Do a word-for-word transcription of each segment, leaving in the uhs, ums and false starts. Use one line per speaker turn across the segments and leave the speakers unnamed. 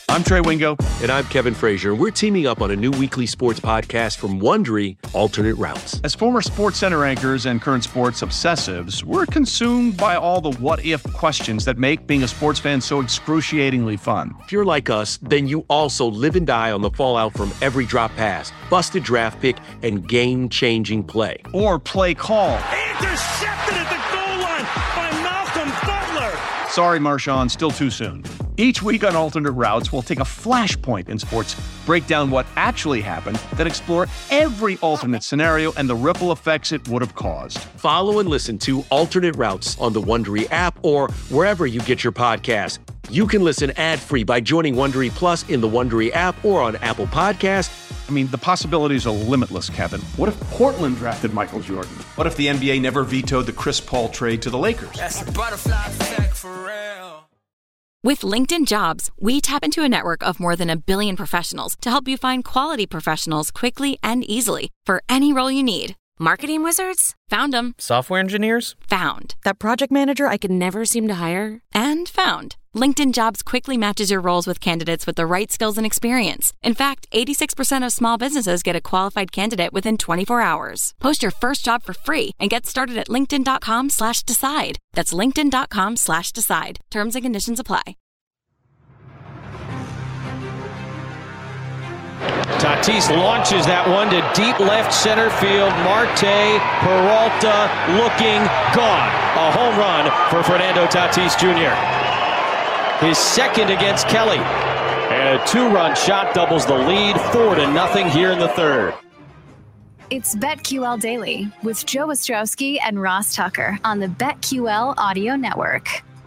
I'm Trey Wingo.
And I'm Kevin Frazier. We're teaming up on a new weekly sports podcast from Wondery, Alternate Routes.
As former Sports Center anchors and current sports obsessives, we're consumed by all the what-if questions that make being a sports fan so excruciatingly fun.
If you're like us, then you also live and die on the fallout from every drop pass, busted draft pick, and game-changing play.
Or play call.
Intercepted at the goal line by Malcolm Butler.
Sorry, Marshawn, still too soon. Each week on Alternate Routes, we'll take a flashpoint in sports, break down what actually happened, then explore every alternate scenario and the ripple effects it would have caused.
Follow and listen to Alternate Routes on the Wondery app or wherever you get your podcasts. You can listen ad-free by joining Wondery Plus in the Wondery app or on Apple Podcasts.
I mean, the possibilities are limitless, Kevin. What if Portland drafted Michael Jordan? What if the N B A never vetoed the Chris Paul trade to the Lakers?
That's a butterfly effect for real.
With LinkedIn Jobs, we tap into a network of more than a billion professionals to help you find quality professionals quickly and easily for any role you need. Marketing wizards? Found them.
Software engineers?
Found.
That project manager I could never seem to hire?
And found. LinkedIn Jobs quickly matches your roles with candidates with the right skills and experience. In fact, eighty-six percent of small businesses get a qualified candidate within twenty-four hours. Post your first job for free and get started at linkedin.com slash decide. That's linkedin.com slash decide. Terms and conditions apply.
Tatis launches that one to deep left center field. Marte Peralta looking gone. A home run for Fernando Tatis Junior His second against Kelly. And a two-run shot doubles the lead, four to nothing here in the third.
It's BetQL Daily with Joe Ostrowski and Ross Tucker on the BetQL Audio Network.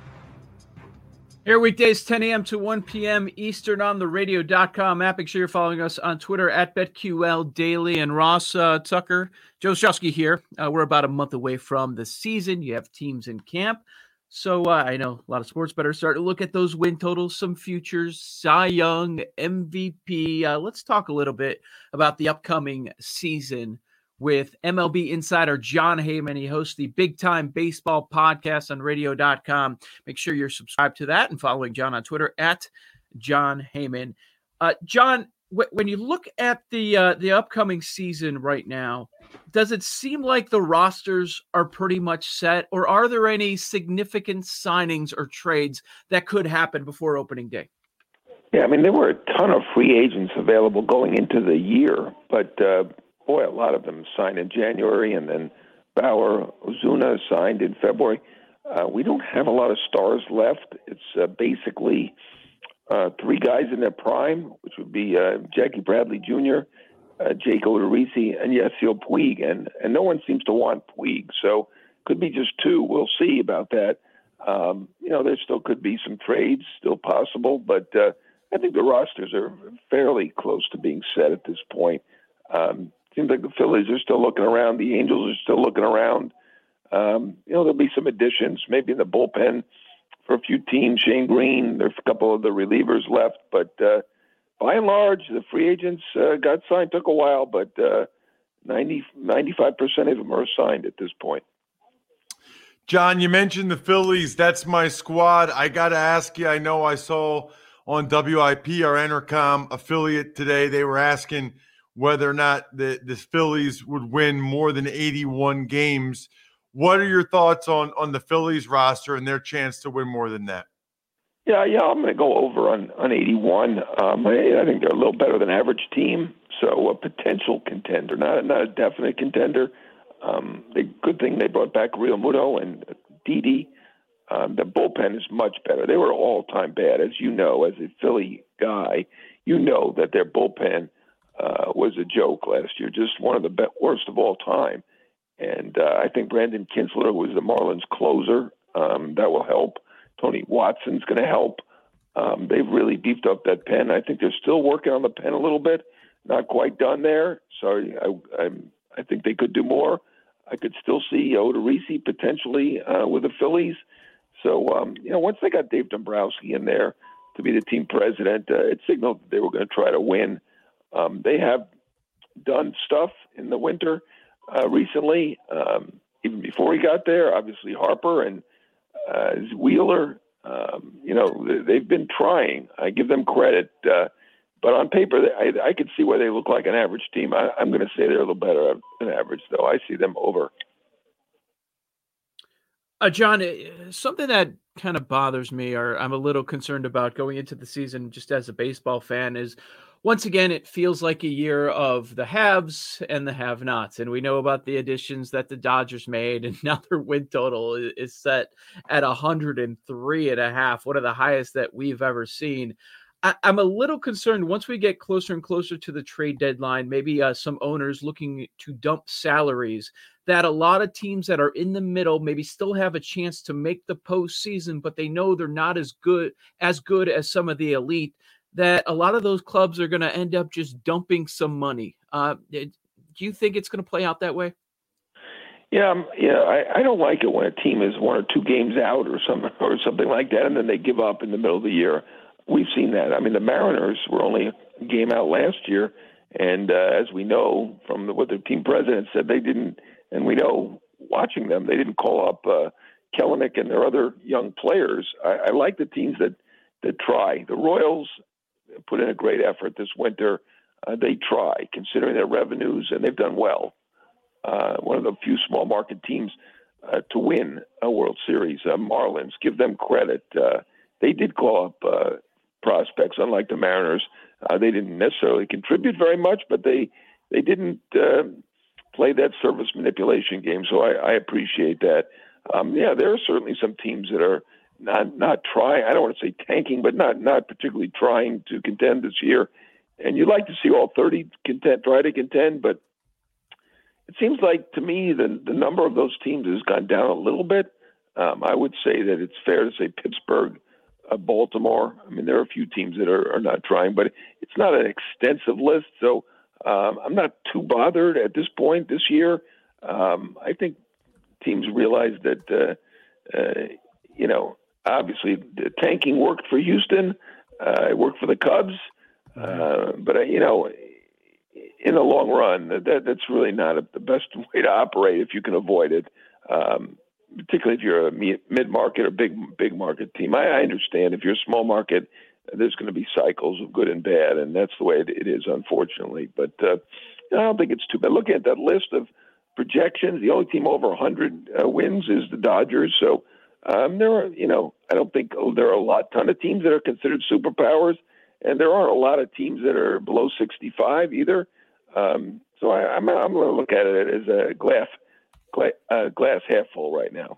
Here weekdays, ten a.m. to one p.m. Eastern on the radio dot com app. Make sure you're following us on Twitter at BetQL Daily. And Ross uh, Tucker, Joe Ostrowski here. Uh, we're about a month away from the season. You have teams in camp. So uh, I know a lot of sports bettors start to look at those win totals, some futures, Cy Young, M V P. Uh, let's talk a little bit about the upcoming season with M L B insider Jon Heyman. He hosts the Big Time Baseball podcast on radio dot com. Make sure you're subscribed to that and following John on Twitter at Jon Heyman. Uh, John, w- when you look at the uh, the upcoming season right now, does it seem like the rosters are pretty much set, or are there any significant signings or trades that could happen before opening day?
Yeah, I mean, there were a ton of free agents available going into the year, but uh, boy, a lot of them signed in January, and then Bauer, Ozuna signed in February. Uh, we don't have a lot of stars left. It's uh, basically uh, three guys in their prime, which would be uh, Jackie Bradley Junior, uh, Jake Odorizzi, and Yasiel Puig, and, and no one seems to want Puig, so could be just two. We'll see about that. Um, you know, there still could be some trades, still possible, but uh, I think the rosters are fairly close to being set at this point. Um, Seems like the Phillies are still looking around. The Angels are still looking around. Um, you know, there'll be some additions, maybe in the bullpen for a few teams. Shane Green, there's a couple of the relievers left. But uh, by and large, the free agents uh, got signed. Took a while, but uh, ninety, ninety-five percent of them are signed at this point.
John, you mentioned the Phillies. That's my squad. I got to ask you, I know I saw on W I P, our Entercom affiliate today, they were asking – whether or not the, the Phillies would win more than eighty-one games. What are your thoughts on, on the Phillies roster and their chance to win more than that?
Yeah, yeah, I'm going to go over on, on eighty-one. Um, I, I think they're a little better than average team, so a potential contender, not, not a definite contender. Um, the good thing they brought back Real Muto and Didi. Um, the bullpen is much better. They were all-time bad. As you know, as a Philly guy, you know that their bullpen – Uh, was a joke last year, just one of the best, worst of all time. And uh, I think Brandon Kinsler was the Marlins closer. Um, that will help. Tony Watson's going to help. Um, they've really beefed up that pen. I think they're still working on the pen a little bit. Not quite done there. So I, I, I think they could do more. I could still see Odorizzi potentially uh, with the Phillies. So, um, you know, once they got Dave Dombrowski in there to be the team president, uh, it signaled that they were going to try to win. Um, they have done stuff in the winter uh, recently, um, even before he got there. Obviously, Harper and uh, Wheeler Um, you know, they've been trying. I give them credit. Uh, but on paper, I, I could see why they look like an average team. I, I'm going to say they're a little better than average, though. I see them over.
Uh, John, something that kind of bothers me, or I'm a little concerned about going into the season just as a baseball fan, is once again, it feels like a year of the haves and the have-nots. And we know about the additions that the Dodgers made, and now their win total is set at one hundred three and a half, one of the highest that we've ever seen. I, I'm a little concerned once we get closer and closer to the trade deadline, maybe uh, some owners looking to dump salaries, that a lot of teams that are in the middle maybe still have a chance to make the postseason, but they know they're not as good as good as some of the elite, that a lot of those clubs are going to end up just dumping some money. Uh, do you think it's going to play out that way?
Yeah, um, yeah. I, I don't like it when a team is one or two games out or some or something like that, and then they give up in the middle of the year. We've seen that. I mean, the Mariners were only a game out last year, and uh, as we know from the, what their team president said, they didn't. And we know watching them, they didn't call up uh, Kelenic and their other young players. I, I like the teams that that try. The Royals put in a great effort this winter. Uh, they try, considering their revenues, and they've done well. Uh, one of the few small market teams uh, to win a World Series. Uh, Marlins, give them credit. Uh, they did call up uh, prospects, unlike the Mariners. Uh, they didn't necessarily contribute very much, but they they didn't uh, play that service manipulation game. So I, I appreciate that. Um, yeah, there are certainly some teams that are not not trying. I don't want to say tanking, but not not particularly trying to contend this year. And you'd like to see all thirty contend, try to contend, but it seems like to me the the number of those teams has gone down a little bit. Um, I would say that it's fair to say Pittsburgh, uh, Baltimore. I mean, there are a few teams that are, are not trying, but it's not an extensive list. So um, I'm not too bothered at this point this year. Um, I think teams realize that, uh, uh, you know, obviously the tanking worked for Houston. Uh, it worked for the Cubs. Uh, but, uh, you know, in the long run, that that's really not a, the best way to operate if you can avoid it, um, particularly if you're a mid-market or big big market team. I, I understand if you're a small market, there's going to be cycles of good and bad, and that's the way it, it is, unfortunately. But uh, I don't think it's too bad. Looking at that list of projections, the only team over one hundred uh, wins is the Dodgers. So um, there are, you know, I don't think oh, there are a lot, ton of teams that are considered superpowers, and there aren't a lot of teams that are below sixty-five either. Um, so I, I'm, I'm going to look at it as a glass, glass, uh, glass half full right now.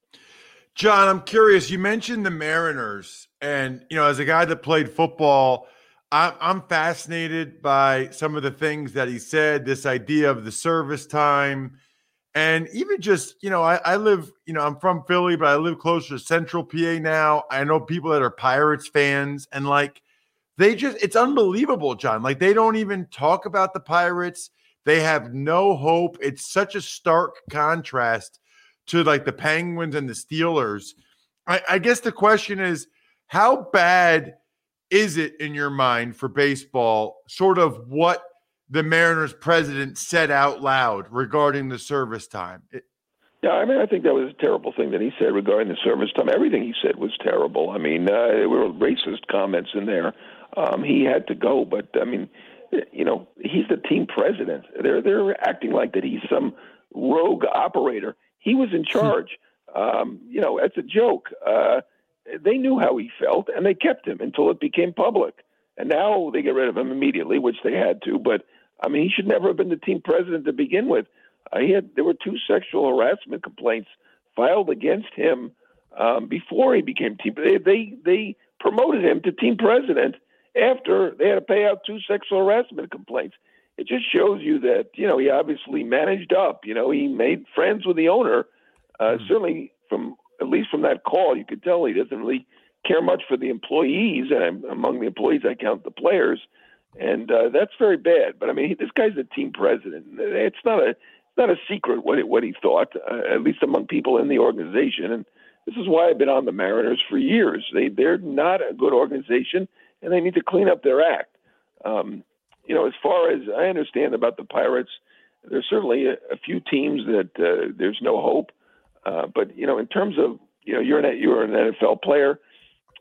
John, I'm curious. You mentioned the Mariners, and you know, as a guy that played football, I'm, I'm fascinated by some of the things that he said. This idea of the service time, and even just, you know, I, I live, you know, I'm from Philly, but I live closer to Central P A now. I know people that are Pirates fans, and like. They just, it's unbelievable, John. Like, they don't even talk about the Pirates. They have no hope. It's such a stark contrast to like the Penguins and the Steelers. I, I guess the question is, how bad is it in your mind for baseball, sort of what the Mariners president said out loud regarding the service time? It,
Yeah, I mean, I think that was a terrible thing that he said regarding the service time. Everything he said was terrible. I mean, uh, there were racist comments in there. Um, he had to go, but I mean, you know, he's the team president. They're they're acting like that he's some rogue operator. He was in charge. Um, you know, it's a joke. Uh, they knew how he felt, and they kept him until it became public. And now they get rid of him immediately, which they had to. But I mean, he should never have been the team president to begin with. Uh, he had there were two sexual harassment complaints filed against him um, before he became team. They, they they promoted him to team president after they had to pay out two sexual harassment complaints. It just shows you that, you know, he obviously managed up. You know, he made friends with the owner. Uh, mm-hmm. Certainly, from at least from that call, you could tell he doesn't really care much for the employees. And among the employees, I count the players. And uh, that's very bad. But I mean, he, this guy's the team president. It's not a it's not a secret what it, what he thought, uh, at least among people in the organization. And this is why I've been on the Mariners for years. They they're not a good organization, and they need to clean up their act. Um, you know, as far as I understand about the Pirates, there's certainly a, a few teams that uh, there's no hope. Uh, but you know, in terms of, you know, you're an you're an N F L player.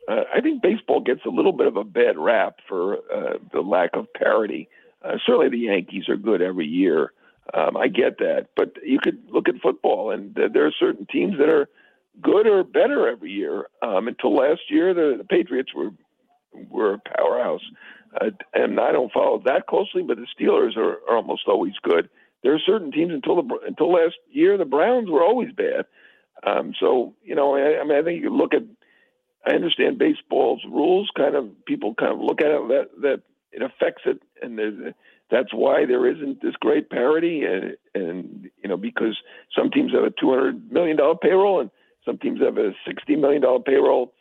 uh, I think baseball gets a little bit of a bad rap for uh, the lack of parity. Uh, certainly the Yankees are good every year. Um, I get that. But you could look at football, and uh, there are certain teams that are good or better every year. Um, until last year, the, the Patriots were were a powerhouse. Uh, and I don't follow that closely, but the Steelers are, are almost always good. There are certain teams until the until last year, the Browns were always bad. Um, so, you know, I, I mean, I think you look at, I understand baseball's rules, kind of, people kind of look at it, that, that it affects it. And that's why there isn't this great parity. And, and, you know, because some teams have a two hundred million dollars payroll and some teams have a sixty million dollars payroll,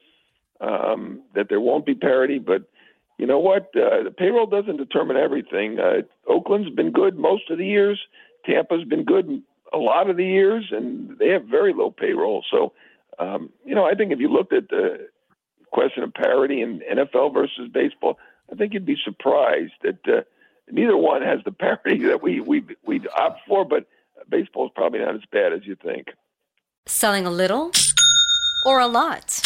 um, that there won't be parity. But you know what? Uh, the payroll doesn't determine everything. Uh, Oakland's been good most of the years. Tampa's been good a lot of the years, and they have very low payroll. So, um, you know, I think if you looked at the question of parity in N F L versus baseball, I think you'd be surprised that uh, neither one has the parity that we we we opt for. But baseball is probably not as bad as you think.
Selling a little or a lot?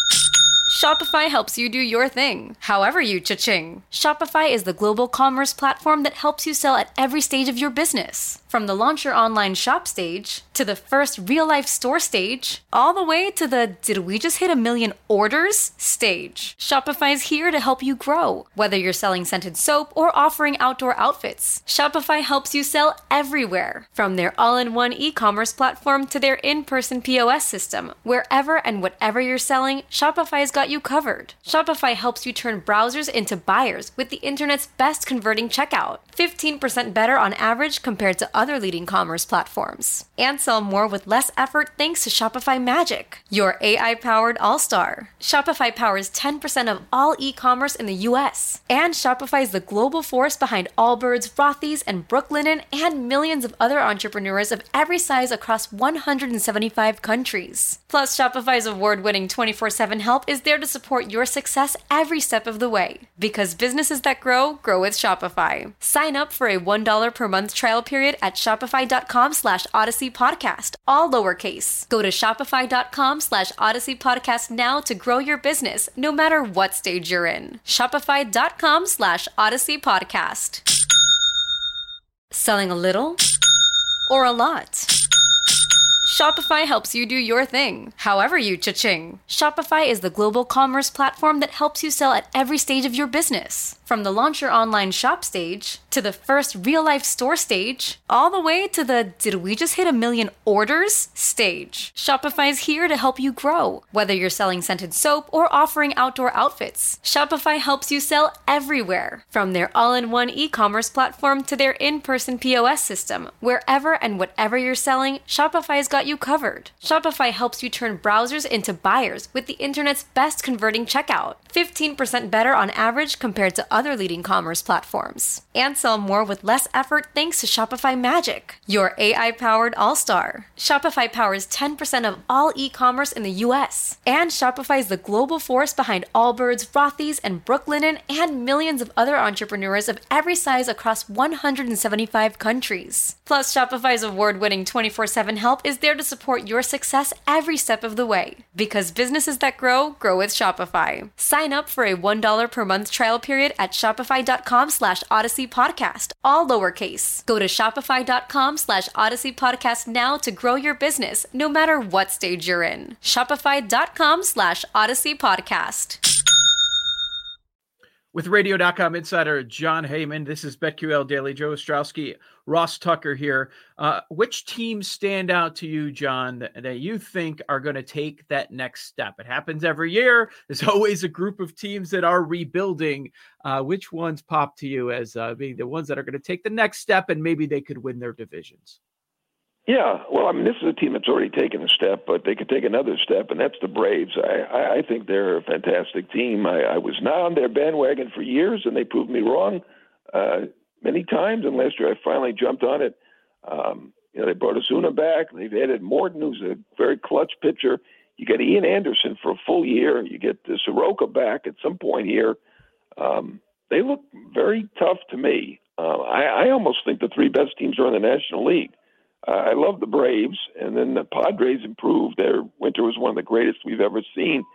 Shopify helps you do your thing, however you cha-ching. Shopify is the global commerce platform that helps you sell at every stage of your business. From the launch your online shop stage, to the first real-life store stage, all the way to the did we just hit a million orders stage. Shopify's here to help you grow. Whether you're selling scented soap or offering outdoor outfits, Shopify helps you sell everywhere. From their all-in-one e-commerce platform to their in-person P O S system, wherever and whatever you're selling, Shopify's got you covered. Shopify helps you turn browsers into buyers with the internet's best converting checkout. fifteen percent better on average compared to other leading commerce platforms. And sell more with less effort thanks to Shopify Magic, your A I-powered all-star. Shopify powers ten percent of all e-commerce in the U S. And Shopify is the global force behind Allbirds, Rothy's, and Brooklinen, and millions of other entrepreneurs of every size across one hundred seventy-five countries. Plus, Shopify's award-winning twenty-four seven help is there to support your success every step of the way. Because businesses that grow, grow with Shopify. Sign up for a one dollar per month trial period at shopify.com slash Odyssey Podcast, all lowercase. Go to shopify.com slash Odyssey Podcast now to grow your business, no matter what stage you're in. Shopify.com slash Odyssey Podcast. Selling a little or a lot? Shopify helps you do your thing, however you cha-ching. Shopify is the global commerce platform that helps you sell at every stage of your business. From the launch your online shop stage, to the first real-life store stage, all the way to the did we just hit a million orders stage. Shopify's here to help you grow. Whether you're selling scented soap or offering outdoor outfits, Shopify helps you sell everywhere. From their all-in-one e-commerce platform to their in-person P O S system, wherever and whatever you're selling, Shopify's got you covered. Shopify helps you turn browsers into buyers with the internet's best converting checkout. fifteen percent better on average compared to other leading commerce platforms. And sell more with less effort thanks to Shopify Magic, your A I-powered all-star. Shopify powers ten percent of all e-commerce in the U S. And Shopify is the global force behind Allbirds, Rothy's, and Brooklinen, and millions of other entrepreneurs of every size across one hundred seventy-five countries. Plus, Shopify's award-winning twenty-four seven help is there to support your success every step of the way. Because businesses that grow, grow with Shopify. Sign up for a one dollar per month trial period at shopify.com slash Odyssey Podcast, all lowercase. Go to shopify.com slash Odyssey Podcast now to grow your business, no matter what stage you're in. Shopify.com slash Odyssey Podcast.
With Radio dot com insider Jon Heyman, this is BetQL Daily. Joe Ostrowski, Ross Tucker here. Uh, which teams stand out to you, John, that, that you think are going to take that next step? It happens every year. There's always a group of teams that are rebuilding. Uh, which ones pop to you as uh, being the ones that are going to take the next step and maybe they could win their divisions?
Yeah, well, I mean, this is a team that's already taken a step, but they could take another step, and that's the Braves. I, I, I think they're a fantastic team. I, I was not on their bandwagon for years, and they proved me wrong uh, many times, and last year I finally jumped on it. Um, you know, they brought Ozuna back. They've added Morton, who's a very clutch pitcher. You get Ian Anderson for a full year. You get the Soroka back at some point here. Um, they look very tough to me. Uh, I, I almost think the three best teams are in the National League. Uh, I love the Braves, and then the Padres improved. Their winter was one of the greatest we've ever seen.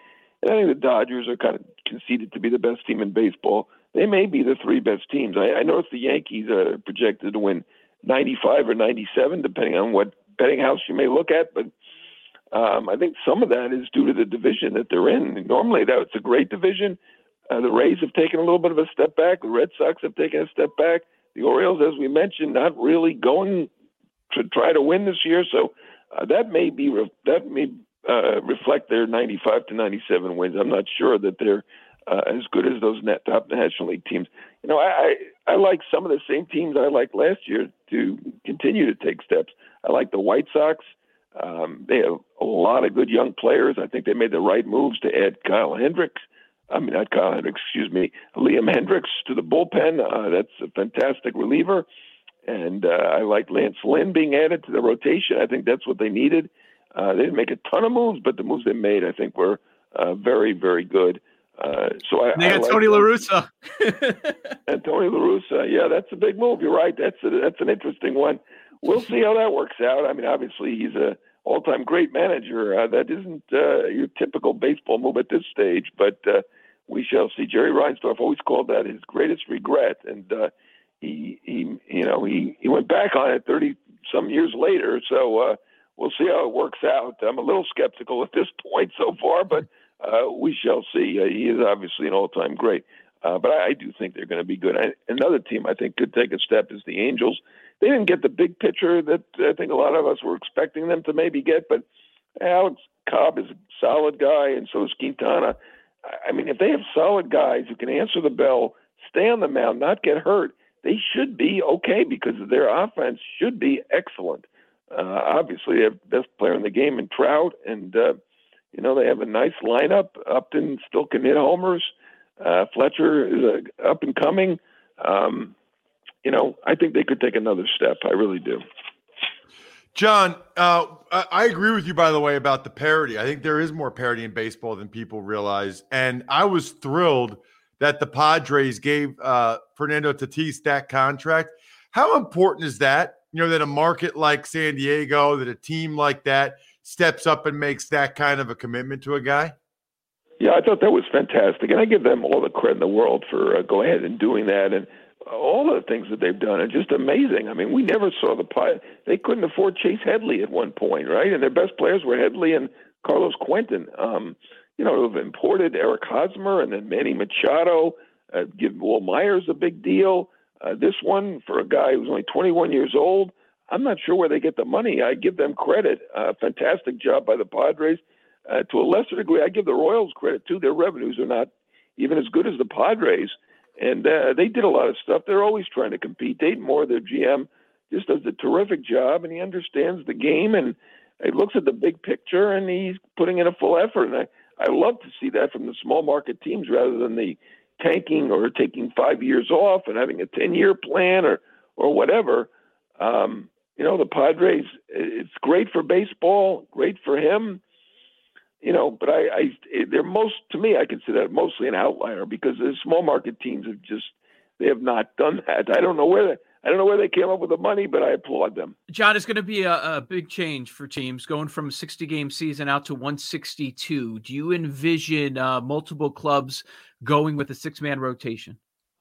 And I think the Dodgers are kind of conceded to be the best team in baseball. They may be the three best teams. I, I noticed the Yankees are projected to win ninety-five or ninety-seven, depending on what betting house you may look at. But um, I think some of that is due to the division that they're in. Normally, that it's a great division. Uh, the Rays have taken a little bit of a step back. The Red Sox have taken a step back. The Orioles, as we mentioned, not really going to try to win this year. So uh, that may be re- that may uh, reflect their ninety-five to ninety-seven wins. I'm not sure that they're uh, as good as those net top National League teams. You know, I, I I like some of the same teams I liked last year to continue to take steps. I like the White Sox. Um, they have a lot of good young players. I think they made the right moves to add Kyle Hendricks. I mean, not Kyle Hendricks, excuse me, Liam Hendricks to the bullpen. Uh, that's a fantastic reliever. And uh, I like Lance Lynn being added to the rotation. I think that's what they needed. Uh, they didn't make a ton of moves, but the moves they made, I think, were uh, very, very good. Uh, so I,
they had
I
Tony La Russa.
and Tony La Russa, yeah, that's a big move. You're right. That's a, that's an interesting one. We'll see how that works out. I mean, obviously, he's a all-time great manager. Uh, that isn't uh, your typical baseball move at this stage, but uh, we shall see. Jerry Reinsdorf always called that his greatest regret, and uh, he, he, you know, he, he went back on it thirty some years later. So uh, we'll see how it works out. I'm a little skeptical at this point so far, but uh, we shall see. Uh, he is obviously an all-time great, uh, but I, I do think they're going to be good. I, another team I think could take a step is the Angels. They didn't get the big pitcher that I think a lot of us were expecting them to maybe get, but Alex Cobb is a solid guy, and so is Quintana. I mean, if they have solid guys who can answer the bell, stay on the mound, not get hurt, they should be okay because their offense should be excellent. Uh, obviously, they have the best player in the game in Trout, and, uh, you know, they have a nice lineup. Upton still can hit homers. Uh, Fletcher is uh, up and coming. Um, you know, I think they could take another step. I really do.
John, uh, I agree with you, by the way, about the parity. I think there is more parity in baseball than people realize. And I was thrilled that the Padres gave uh, Fernando Tatis that contract. How important is that? You know, that a market like San Diego, that a team like that steps up and makes that kind of a commitment to a guy?
Yeah, I thought that was fantastic. And I give them all the credit in the world for uh, going ahead and doing that. And all of the things that they've done are just amazing. I mean, we never saw the Pi- they couldn't afford Chase Headley at one point, right? And their best players were Headley and Carlos Quentin. Um, you know, they've imported Eric Hosmer and then Manny Machado. Uh, give Will Myers a big deal. Uh, this one for a guy who's only twenty-one years old. I'm not sure where they get the money. I give them credit. Uh, fantastic job by the Padres. Uh, to a lesser degree, I give the Royals credit too. Their revenues are not even as good as the Padres. And uh, they did a lot of stuff. They're always trying to compete. Dayton Moore, their G M, just does a terrific job, and he understands the game, and he looks at the big picture, and he's putting in a full effort. And I, I love to see that from the small market teams rather than the tanking or taking five years off and having a ten-year plan or, or whatever. Um, you know, the Padres, it's great for baseball, great for him. You know, but I, I, they're most, to me, I consider that mostly an outlier because the small market teams have just, they have not done that. I don't know where they, I don't know where they came up with the money, but I applaud them.
John, it's going to be a, a big change for teams going from a sixty game season out to one sixty-two. Do you envision uh, multiple clubs going with a six man rotation?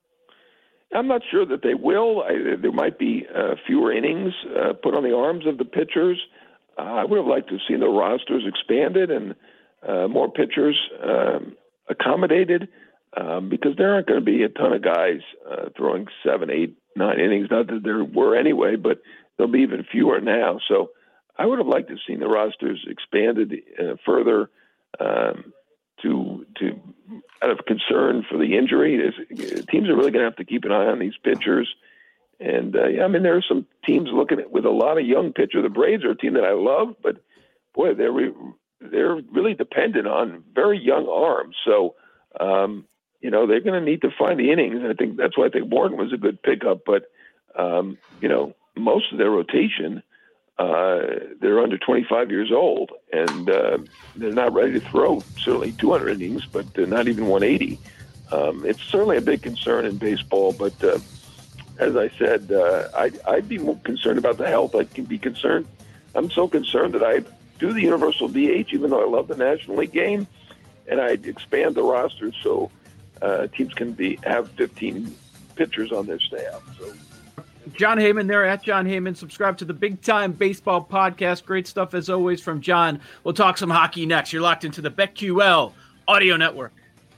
I'm not sure that they will. I, there might be uh, fewer innings uh, put on the arms of the pitchers. Uh, I would have liked to have seen the rosters expanded and uh, more pitchers um, accommodated um, because there aren't going to be a ton of guys uh, throwing seven, eight, nine innings. Not that there were anyway, but there'll be even fewer now. So I would have liked to have seen the rosters expanded uh, further um, to to out of concern for the injury. There's, teams are really going to have to keep an eye on these pitchers. And, uh, yeah, I mean, there are some teams looking at with a lot of young pitchers. The Braves are a team that I love, but, boy, they're re- they're really dependent on very young arms. So, um, you know, they're going to need to find the innings. And I think that's why I think Morgan was a good pickup. But, um, you know, most of their rotation, uh, they're under twenty-five years old, and uh, they're not ready to throw certainly two hundred innings, but uh, not even one eighty. Um, it's certainly a big concern in baseball, but uh, – as I said, uh, I'd, I'd be more concerned about the health. I can be concerned. I'm so concerned that I do the universal D H, even though I love the National League game. and I'd expand the roster so uh, teams can be have fifteen pitchers on their staff. So.
Jon Heyman there at Jon Heyman. Subscribe to the Big Time Baseball Podcast. Great stuff as always from Jon. We'll talk some hockey next. You're locked into the BetQL Audio Network.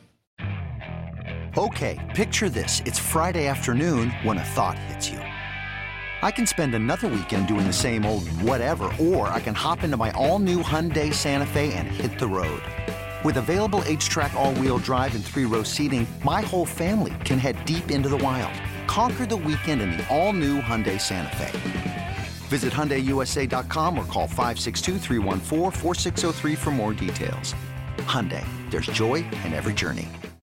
Okay, picture this. It's Friday afternoon when a thought hits you. I can spend another weekend doing the same old whatever, or I can hop into my all-new Hyundai Santa Fe and hit the road. With available H-Track all-wheel drive and three-row seating, my whole family can head deep into the wild. Conquer the weekend in the all-new Hyundai Santa Fe. Visit Hyundai U S A dot com or call five six two, three one four, four six zero three for more details. Hyundai, there's joy in every journey.